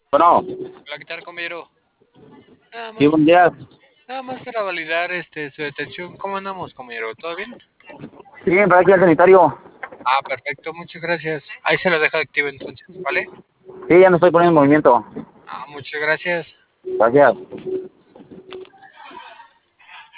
Bueno, Hola, ¿qué tal, compañero? Nada sí, más, buen día. nada más para validar su detención. ¿Cómo andamos, compañero? ¿Todo bien? Sí, para aquí al sanitario. Ah, perfecto, muchas gracias. Ahí se lo dejo activo entonces, ¿vale? Sí, ya me estoy poniendo en movimiento. Ah, muchas gracias. Gracias.